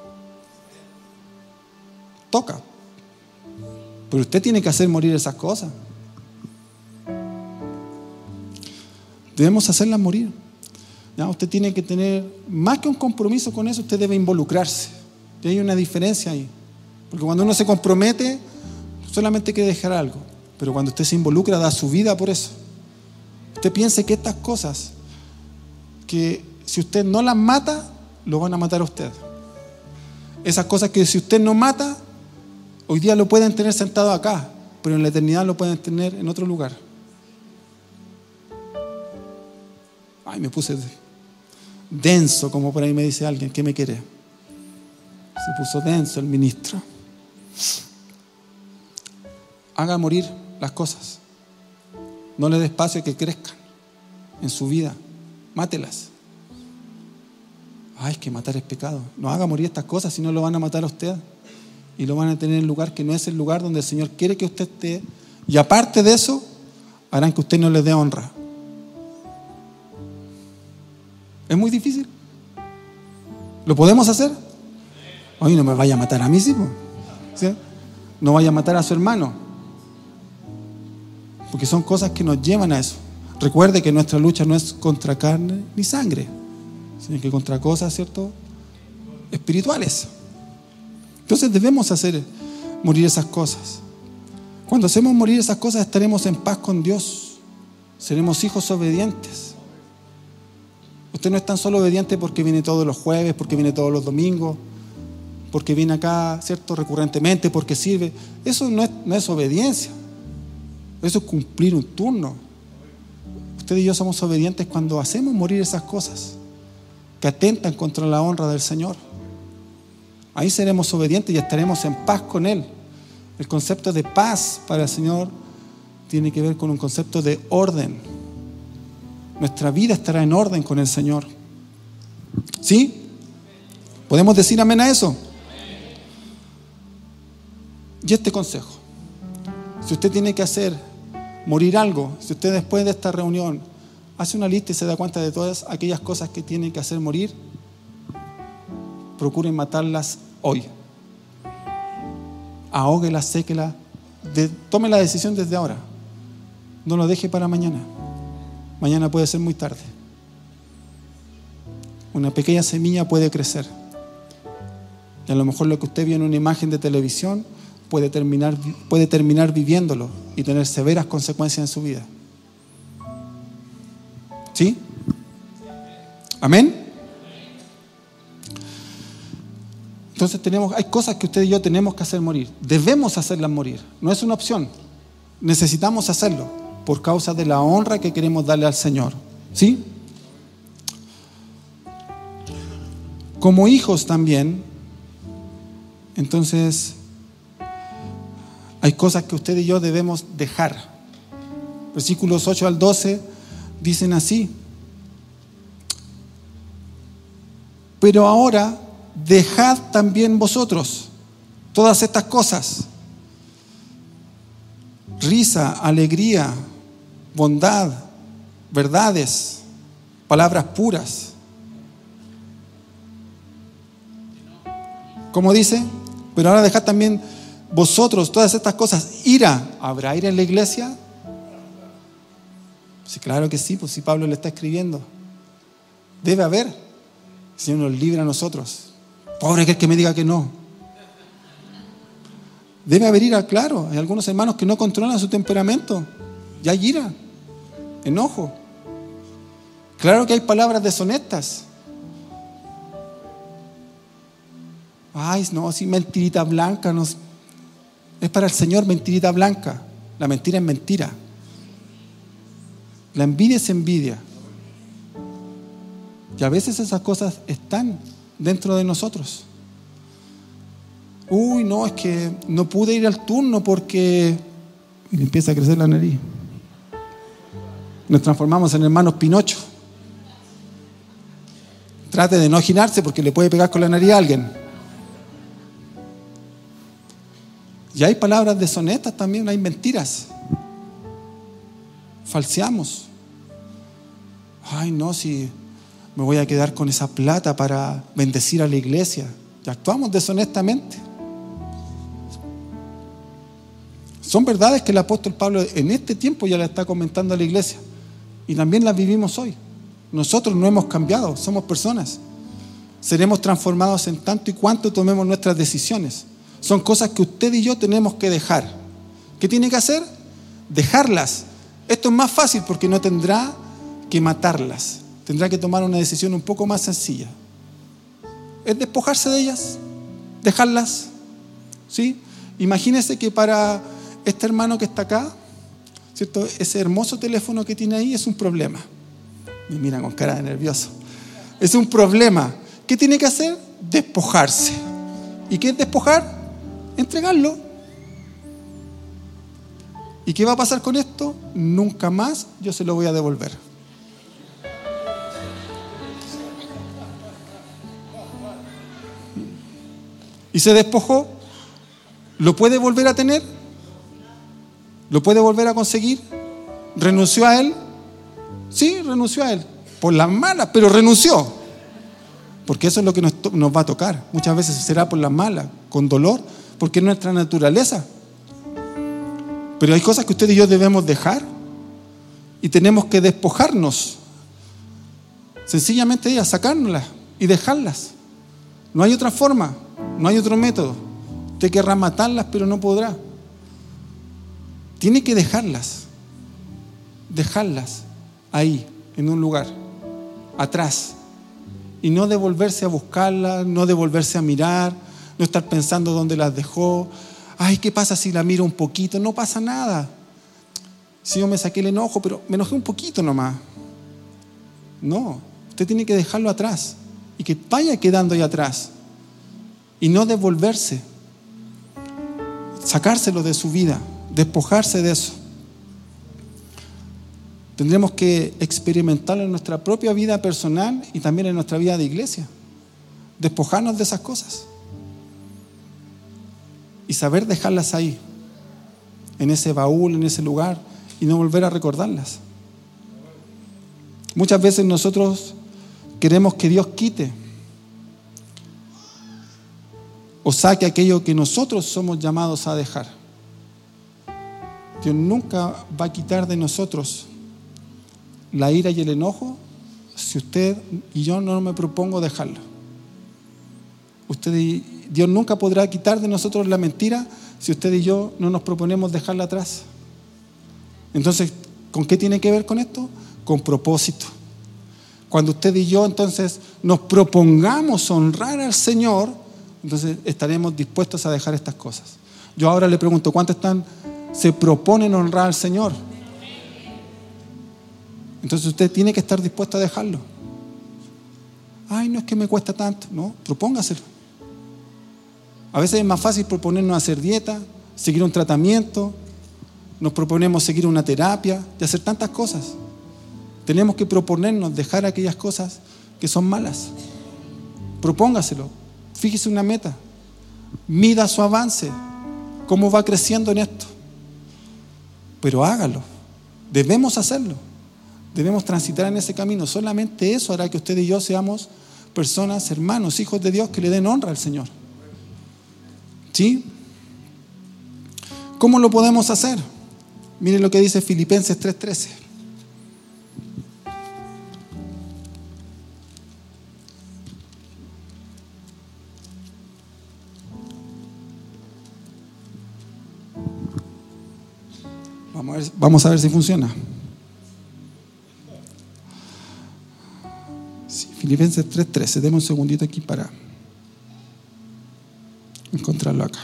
toca. Pero usted tiene que hacer morir esas cosas. Debemos hacerlas morir. ¿Ya? Usted tiene que tener, más que un compromiso con eso, usted debe involucrarse. Y hay una diferencia ahí. Porque cuando uno se compromete, solamente quiere dejar algo. Pero cuando usted se involucra, da su vida por eso. Usted piense que estas cosas, que si usted no las mata, lo van a matar a usted. Esas cosas que si usted no mata, hoy día lo pueden tener sentado acá, pero en la eternidad lo pueden tener en otro lugar. Ay, me puse denso, como por ahí me dice alguien. ¿Qué me quiere? Se puso denso el ministro. Haga morir las cosas. No le dé espacio a que crezcan en su vida. Mátelas. Ay, es que matar es pecado. No haga morir estas cosas, si no lo van a matar a usted. y lo van a tener en un lugar que no es el lugar donde el Señor quiere que usted esté. Y aparte de eso, harán que usted no les dé honra. ¿Es muy difícil? ¿Lo podemos hacer? Hoy no me vaya a matar a mí, ¿sí? No vaya a matar a su hermano. Porque son cosas que nos llevan a eso. Recuerde que nuestra lucha no es contra carne ni sangre, sino que contra cosas, ¿cierto?, espirituales. Entonces debemos hacer morir esas cosas. Cuando hacemos morir esas cosas, estaremos en paz con Dios. Seremos hijos obedientes. Usted no es tan solo obediente porque viene todos los jueves, porque viene todos los domingos, porque viene acá, ¿cierto?, recurrentemente, porque sirve. Eso no es obediencia. Eso es cumplir un turno. Usted y yo somos obedientes cuando hacemos morir esas cosas que atentan contra la honra del Señor. Ahí seremos obedientes y estaremos en paz con Él. El concepto de paz para el Señor tiene que ver con un concepto de orden. Nuestra vida estará en orden con el Señor. ¿Sí? ¿Podemos decir amén a eso? Y este consejo: si usted tiene que hacer morir algo, si usted después de esta reunión hace una lista y se da cuenta de todas aquellas cosas que tiene que hacer morir, procuren matarlas hoy. Ahóguelas, séquelas, tome la decisión desde ahora. No lo deje para mañana. Mañana puede ser muy tarde. Una pequeña semilla puede crecer. Y a lo mejor lo que usted vio en una imagen de televisión puede terminar viviéndolo y tener severas consecuencias en su vida. ¿Sí? ¿Amén? Entonces hay cosas que usted y yo tenemos que hacer morir. Debemos hacerlas morir. No es una opción. Necesitamos hacerlo por causa de la honra que queremos darle al Señor. ¿Sí? Como hijos también, entonces, hay cosas que usted y yo debemos dejar. Versículos 8 al 12 dicen así: pero ahora dejad también vosotros todas estas cosas: risa, alegría, bondad, verdades, palabras puras. ¿Cómo dice? Pero ahora dejad también vosotros todas estas cosas. Ira. ¿Habrá ira en la iglesia? Sí, claro que sí, pues si Pablo le está escribiendo. Debe haber. El Señor nos libre a nosotros. Pobre aquel que me diga que no. Debe haber ira, claro. Hay algunos hermanos que no controlan su temperamento. Ya hay ira, enojo. Claro que hay palabras deshonestas. Ay, no, sí, mentirita blanca. No. Es para el Señor mentirita blanca. La mentira es mentira. La envidia es envidia. Y a veces esas cosas están dentro de nosotros. Uy, no, es que no pude ir al turno porque... Y le empieza a crecer la nariz. Nos transformamos en hermanos Pinocho. Trate de no girarse porque le puede pegar con la nariz a alguien. Y hay palabras deshonestas también, hay mentiras. Falseamos. Ay, no, si me voy a quedar con esa plata para bendecir a la iglesia. Y actuamos deshonestamente. Son verdades que el apóstol Pablo en este tiempo ya le está comentando a la iglesia. Y también las vivimos hoy. Nosotros no hemos cambiado, somos personas. Seremos transformados en tanto y cuanto tomemos nuestras decisiones. Son cosas que usted y yo tenemos que dejar. ¿Qué tiene que hacer? Dejarlas. Esto es más fácil porque no tendrá que matarlas. Tendrá que tomar una decisión un poco más sencilla. Es despojarse de ellas, dejarlas. ¿Sí? Imagínese que para este hermano que está acá, ¿cierto?, ese hermoso teléfono que tiene ahí es un problema. Me mira con cara de nervioso. Es un problema. ¿Qué tiene que hacer? Despojarse. ¿Y qué es despojar? Entregarlo. ¿Y qué va a pasar con esto? Nunca más yo se lo voy a devolver. Y se despojó ¿Lo puede volver a tener? ¿Lo puede volver a conseguir? ¿Renunció a él? Sí, renunció a él. Por las malas, pero renunció. Porque eso es lo que nos va a tocar. Muchas veces será por las malas, con dolor, porque es nuestra naturaleza. Pero hay cosas que usted y yo debemos dejar y tenemos que despojarnos. Sencillamente sacárnoslas y dejarlas. No hay otra forma, no hay otro método. Usted querrá matarlas, pero no podrá. Tiene que dejarlas ahí, en un lugar, atrás. Y no devolverse a buscarlas, no devolverse a mirar, no estar pensando dónde las dejó. Ay, ¿qué pasa si la miro un poquito? No pasa nada. Si yo me saqué el enojo, pero me enojé un poquito nomás. No, usted tiene que dejarlo atrás y que vaya quedando ahí atrás y no devolverse, sacárselo de su vida, despojarse de eso. Tendremos que experimentarlo en nuestra propia vida personal y también en nuestra vida de iglesia. Despojarnos de esas cosas y saber dejarlas ahí, en ese baúl, en ese lugar, y no volver a recordarlas. Muchas veces nosotros queremos que Dios quite o saque aquello que nosotros somos llamados a dejar. Dios nunca va a quitar de nosotros la ira y el enojo si usted y yo no me propongo dejarlo. Dios nunca podrá quitar de nosotros la mentira si usted y yo no nos proponemos dejarla atrás. Entonces, ¿con qué tiene que ver con esto? Con propósito. Cuando usted y yo entonces nos propongamos honrar al Señor, entonces estaremos dispuestos a dejar estas cosas. Yo ahora le pregunto, ¿cuántos se proponen honrar al Señor? Entonces usted tiene que estar dispuesto a dejarlo. Ay, no es que me cuesta tanto. No, propóngaselo. A veces es más fácil proponernos hacer dieta, seguir un tratamiento, nos proponemos seguir una terapia y hacer tantas cosas. Tenemos que proponernos dejar aquellas cosas que son malas. Propóngaselo. Fíjese una meta. Mida su avance. Cómo va creciendo en esto. Pero hágalo. Debemos hacerlo. Debemos transitar en ese camino. Solamente eso hará que usted y yo seamos personas, hermanos, hijos de Dios que le den honra al Señor. ¿Sí? ¿Cómo lo podemos hacer? Miren lo que dice Filipenses 3:13. Vamos a ver si funciona. Sí, Filipenses 3:13. Deme un segundito aquí para encontrarlo acá.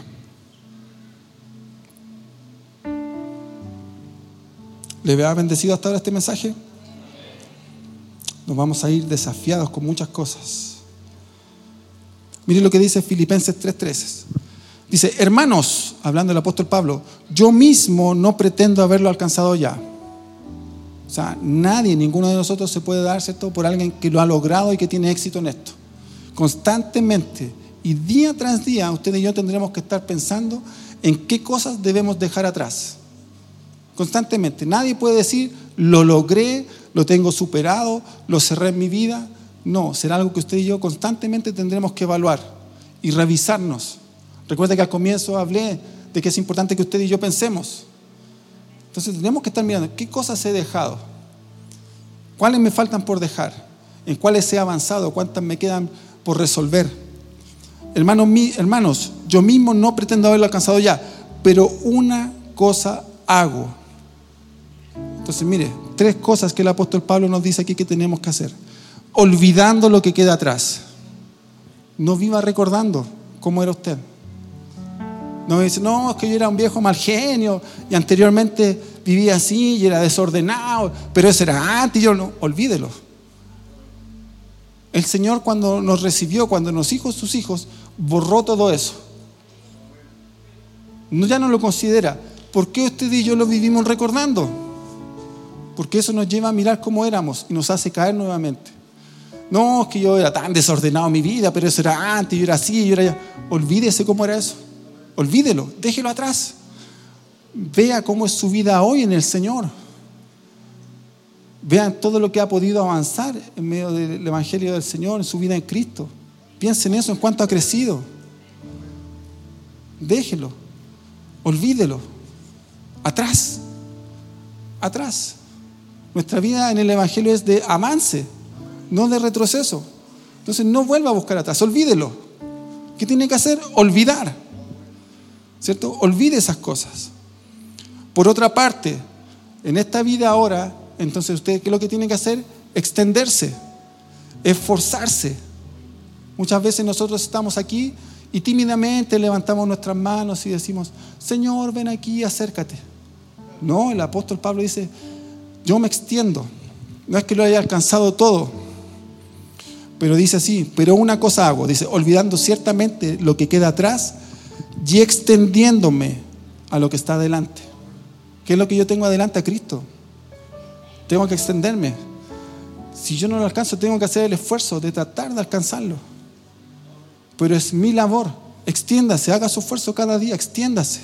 ¿Le ha bendecido hasta ahora este mensaje? Nos vamos a ir desafiados con muchas cosas. Miren lo que dice Filipenses 3:13. Dice, hermanos, hablando del apóstol Pablo, yo mismo no pretendo haberlo alcanzado ya. O sea, nadie, ninguno de nosotros se puede dar, ¿cierto?, por alguien que lo ha logrado y que tiene éxito en esto. Constantemente y día tras día, usted y yo tendremos que estar pensando en qué cosas debemos dejar atrás. Constantemente. Nadie puede decir, lo logré, lo tengo superado, lo cerré en mi vida. No, será algo que usted y yo constantemente tendremos que evaluar y revisarnos. Recuerda que al comienzo hablé de que es importante que usted y yo pensemos. Entonces tenemos que estar mirando qué cosas he dejado, cuáles me faltan por dejar, en cuáles he avanzado, cuántas me quedan por resolver. Hermanos, yo mismo no pretendo haberlo alcanzado ya, pero una cosa hago. Entonces mire, 3 cosas que el apóstol Pablo nos dice aquí que tenemos que hacer. Olvidando lo que queda atrás. No viva recordando cómo era usted. No me dice, no, es que yo era un viejo mal genio y anteriormente vivía así y era desordenado, pero eso era antes. Yo no, olvídelo. El Señor, cuando nos recibió, cuando nos hizo sus hijos, borró todo eso. Ya no lo considera. ¿Por qué usted y yo lo vivimos recordando? Porque eso nos lleva a mirar cómo éramos y nos hace caer nuevamente. No, es que yo era tan desordenado en mi vida, pero eso era antes, yo era así, yo era allá. Olvídese cómo era eso. olvídelo, déjelo atrás. Vea cómo es su vida hoy en el Señor. Vean todo lo que ha podido avanzar en medio del Evangelio del Señor, en su vida en Cristo. Piensen en eso, en cuánto ha crecido. Déjelo, olvídelo, atrás. Nuestra vida en el Evangelio es de avance, no de retroceso. Entonces no vuelva a buscar atrás, olvídelo. ¿Qué tiene que hacer? Olvidar, ¿cierto? Olvide esas cosas. Por otra parte, en esta vida ahora, entonces usted, ¿qué es lo que tiene que hacer? Extenderse, esforzarse. Muchas veces nosotros estamos aquí y tímidamente levantamos nuestras manos y decimos, Señor, ven aquí, acércate. No, el apóstol Pablo dice, yo me extiendo. No es que lo haya alcanzado todo, pero dice así, pero una cosa hago, dice, olvidando ciertamente lo que queda atrás y extendiéndome a lo que está adelante. ¿Qué es lo que yo tengo adelante? A Cristo. Tengo que extenderme. Si yo no lo alcanzo, tengo que hacer el esfuerzo de tratar de alcanzarlo. Pero es mi labor. Extiéndase, haga su esfuerzo cada día, extiéndase.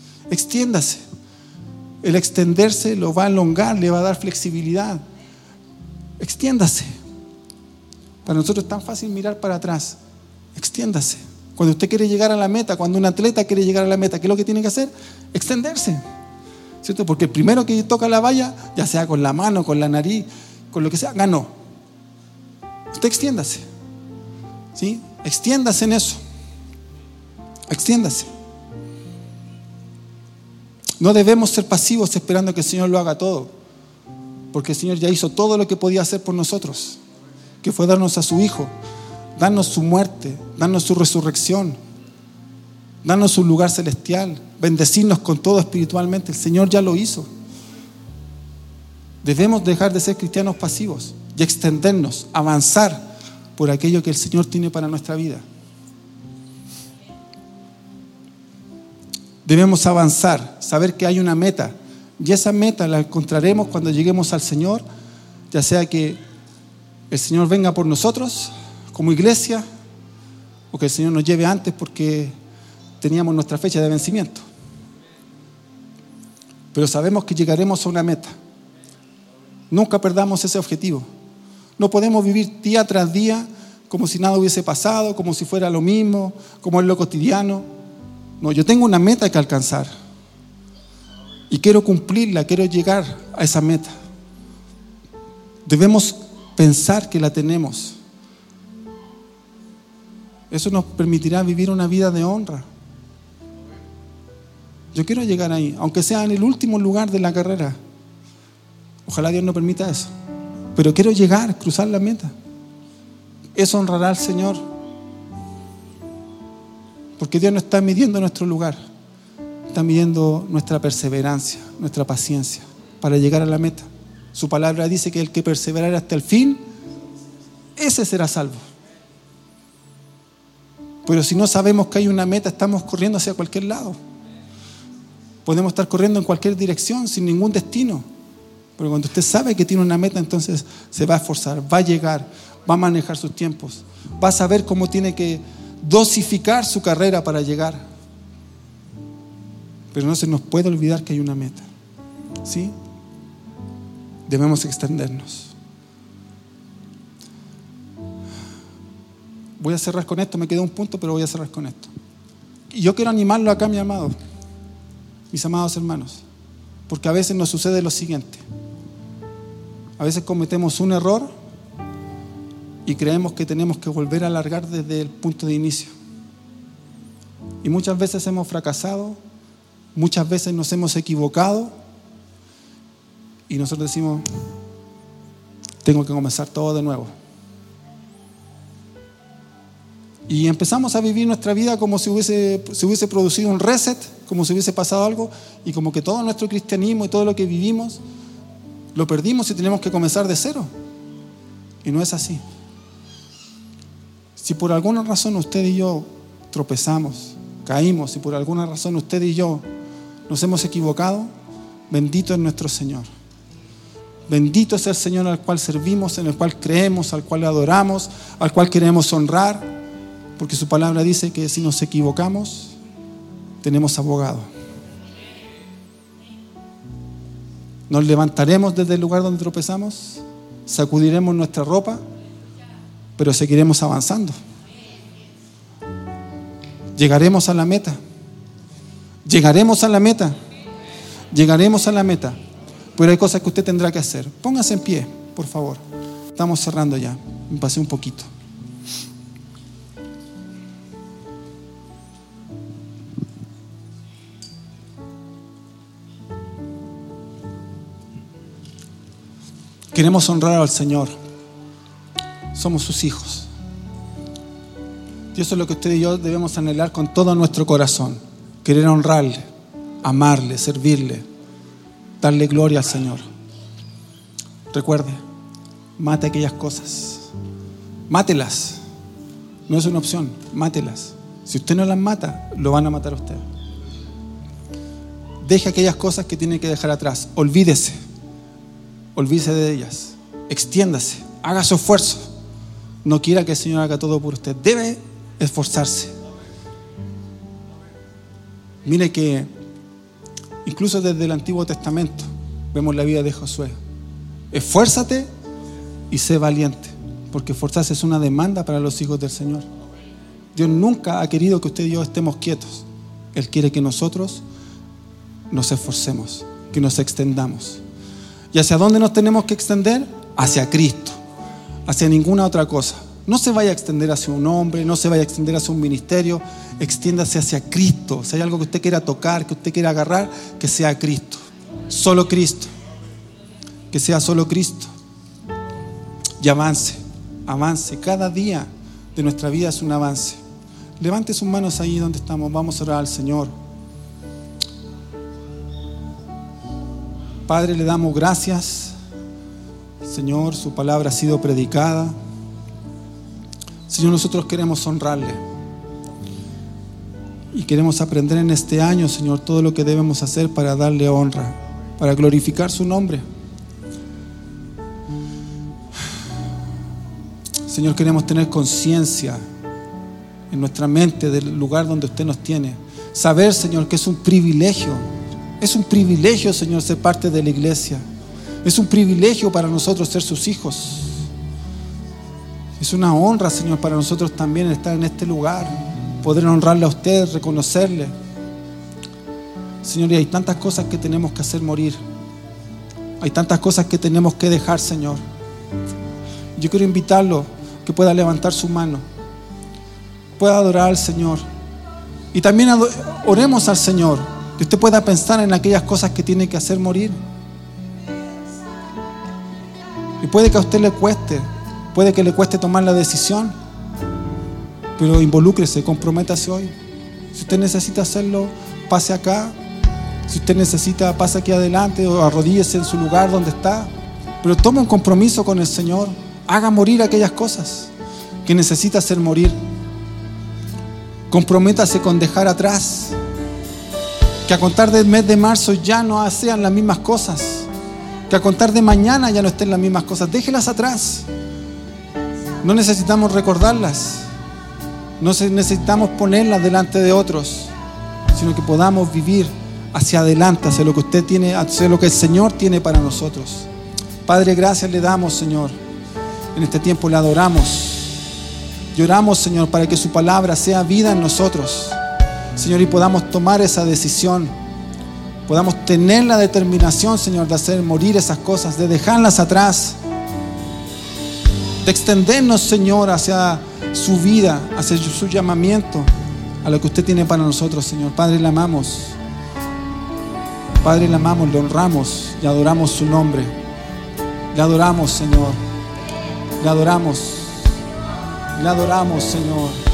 El extenderse lo va a elongar, le va a dar flexibilidad. Extiéndase. Para nosotros es tan fácil mirar para atrás. Extiéndase. Cuando usted quiere llegar a la meta, cuando un atleta quiere llegar a la meta, ¿qué es lo que tiene que hacer? Extenderse, ¿cierto? Porque el primero que toca la valla, ya sea con la mano, con la nariz, con lo que sea, ganó. Usted extiéndase, ¿sí? Extiéndase en eso. Extiéndase. No debemos ser pasivos esperando que el Señor lo haga todo, porque el Señor ya hizo todo lo que podía hacer por nosotros, que fue darnos a su Hijo, darnos su muerte, darnos su resurrección, darnos un lugar celestial, bendecirnos con todo espiritualmente. El Señor ya lo hizo. Debemos dejar de ser cristianos pasivos y extendernos, avanzar por aquello que el Señor tiene para nuestra vida. Debemos avanzar, saber que hay una meta, y esa meta la encontraremos cuando lleguemos al Señor, ya sea que el Señor venga por nosotros como iglesia, o que el Señor nos lleve antes porque teníamos nuestra fecha de vencimiento. Pero sabemos que llegaremos a una meta. Nunca perdamos ese objetivo. No podemos vivir día tras día como si nada hubiese pasado, como si fuera lo mismo, como es lo cotidiano. No, yo tengo una meta que alcanzar y quiero cumplirla, quiero llegar a esa meta. Debemos pensar que la tenemos. Eso nos permitirá vivir una vida de honra. Yo quiero llegar ahí, aunque sea en el último lugar de la carrera. Ojalá Dios no permita eso, pero quiero llegar, cruzar la meta. Eso honrará al Señor, porque Dios no está midiendo nuestro lugar, está midiendo nuestra perseverancia, nuestra paciencia para llegar a la meta. Su palabra dice que el que perseverare hasta el fin, ese será salvo. Pero si no sabemos que hay una meta, estamos corriendo hacia cualquier lado. Podemos estar corriendo en cualquier dirección sin ningún destino. Pero cuando usted sabe que tiene una meta, entonces se va a esforzar, va a llegar, va a manejar sus tiempos, va a saber cómo tiene que dosificar su carrera para llegar. Pero no se nos puede olvidar que hay una meta, ¿sí? Debemos extendernos. Voy a cerrar con esto, me queda un punto, pero voy a cerrar con esto. Y yo quiero animarlo acá, mis amados hermanos, porque a veces nos sucede lo siguiente. A veces cometemos un error y creemos que tenemos que volver a alargar desde el punto de inicio. Y muchas veces hemos fracasado, muchas veces nos hemos equivocado y nosotros decimos, tengo que comenzar todo de nuevo. Y empezamos a vivir nuestra vida como si hubiese producido un reset, como si hubiese pasado algo, y como que todo nuestro cristianismo y todo lo que vivimos lo perdimos y tenemos que comenzar de cero. Y no es así. Si por alguna razón usted y yo tropezamos, caímos, si por alguna razón usted y yo nos hemos equivocado, bendito es nuestro Señor. Bendito es el Señor al cual servimos, en el cual creemos, al cual adoramos, al cual queremos honrar, porque su palabra dice que si nos equivocamos, tenemos abogado. Nos levantaremos desde el lugar donde tropezamos, sacudiremos nuestra ropa, pero seguiremos avanzando. Llegaremos a la meta. Llegaremos a la meta. Llegaremos a la meta. Pero hay cosas que usted tendrá que hacer. Póngase en pie, por favor. Estamos cerrando ya. Me pasé un poquito. Queremos honrar al Señor. Somos sus hijos. Y eso es lo que usted y yo debemos anhelar con todo nuestro corazón. Querer honrarle, amarle, servirle, darle gloria al Señor. Recuerde, mate aquellas cosas. Mátelas. No es una opción, mátelas. Si usted no las mata, lo van a matar a usted. Deje aquellas cosas que tiene que dejar atrás. Olvídese de ellas. Extiéndase, haga su esfuerzo. No quiera que el Señor haga todo por usted. Debe esforzarse. Mire que incluso desde el Antiguo Testamento vemos la vida de Josué. Esfuérzate y sé valiente, porque esforzarse es una demanda para los hijos del Señor. Dios nunca ha querido que usted y yo estemos quietos. Él quiere que nosotros nos esforcemos, que nos extendamos. ¿Y hacia dónde nos tenemos que extender? Hacia Cristo, hacia ninguna otra cosa. No se vaya a extender hacia un hombre, no se vaya a extender hacia un ministerio. Extiéndase hacia Cristo. Si hay algo que usted quiera tocar, que usted quiera agarrar, que sea Cristo. Solo Cristo. Que sea solo Cristo. Y avance, avance. Cada día de nuestra vida es un avance. Levante sus manos ahí donde estamos. Vamos a orar al Señor. Padre, le damos gracias. Señor, su palabra ha sido predicada. Señor, nosotros queremos honrarle. Y queremos aprender en este año, Señor, todo lo que debemos hacer para darle honra, para glorificar su nombre. Señor, queremos tener conciencia en nuestra mente del lugar donde usted nos tiene. Saber, Señor, que es un privilegio. Es un privilegio, Señor, ser parte de la iglesia. Es un privilegio para nosotros ser sus hijos. Es una honra, Señor, para nosotros también estar en este lugar, poder honrarle a usted, reconocerle. Señor, y hay tantas cosas que tenemos que hacer morir. Hay tantas cosas que tenemos que dejar, Señor. Yo quiero invitarlo que pueda levantar su mano, pueda adorar al Señor. Y también oremos al Señor, que usted pueda pensar en aquellas cosas que tiene que hacer morir. Y puede que a usted le cueste, puede que le cueste tomar la decisión, pero involúcrese, comprométase hoy. Si usted necesita hacerlo, pase acá. Si usted necesita, pase aquí adelante o arrodíllese en su lugar donde está. Pero tome un compromiso con el Señor. Haga morir aquellas cosas que necesita hacer morir. Comprométase con dejar atrás. Que a contar del mes de marzo ya no sean las mismas cosas. Que a contar de mañana ya no estén las mismas cosas. Déjelas atrás. No necesitamos recordarlas. No necesitamos ponerlas delante de otros, sino que podamos vivir hacia adelante, hacia lo que usted tiene, hacia lo que el Señor tiene para nosotros. Padre, gracias le damos, Señor. En este tiempo le adoramos. Lloramos, Señor, para que su palabra sea vida en nosotros, Señor, y podamos tomar esa decisión. Podamos tener la determinación, Señor, de hacer morir esas cosas, de dejarlas atrás, de extendernos, Señor, hacia su vida, hacia su llamamiento, a lo que usted tiene para nosotros, Señor. Padre, le amamos. Padre, le amamos, le honramos y adoramos su nombre. Le adoramos, Señor. Le adoramos, Señor.